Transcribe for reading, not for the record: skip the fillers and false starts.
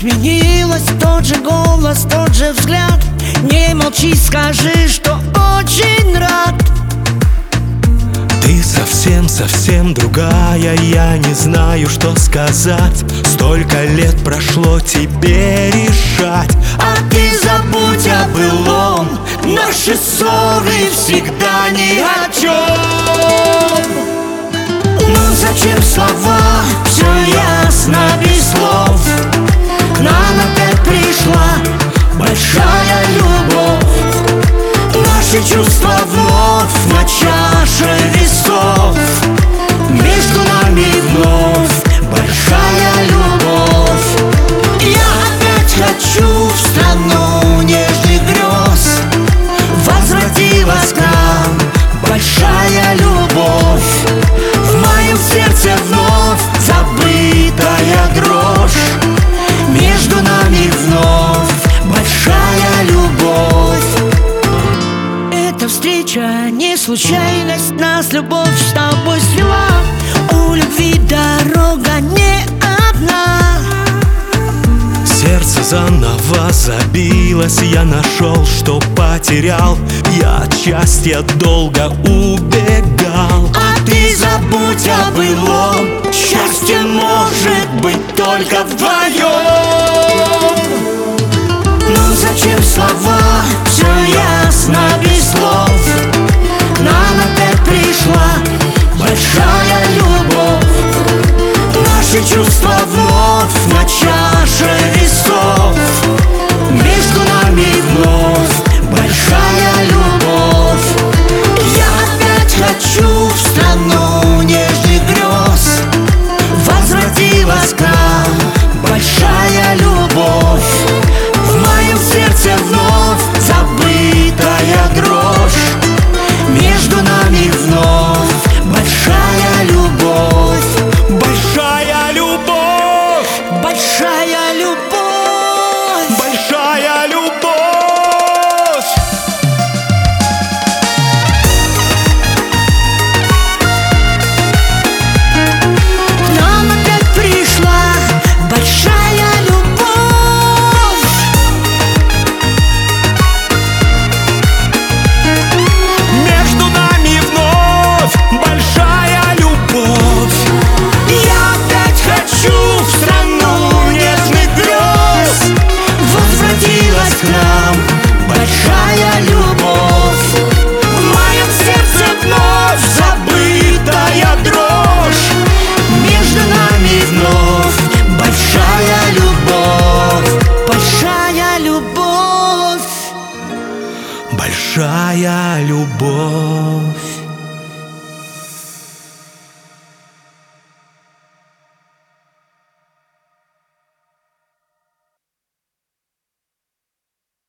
изменилось, тот же голос, тот же взгляд. Не молчи, скажи, что очень рад. Ты совсем другая, я не знаю, что сказать. Столько лет прошло, тебе решать. А ты забудь о былом, наши ссоры всегда ни о чем. Ну зачем слова, все ясно без слов. К нам опять пришла большая любовь. Наши чувства вновь на чаше весов. Между нами вновь большая любовь. Я опять хочу в страну нежных грез. Возвратилась к нам большая любовь. В моем сердце вновь забытая дрожь. Между нами вновь большая любовь. Эта встреча не случайность, нас любовь с тобой свела. У любви дорога не одна. Сердце заново забилось, я нашел, что потерял. Я от счастья долго убегал. А ты забудь о былом, счастье может быть только вдвоем. Ну зачем слова, все ясно без слов.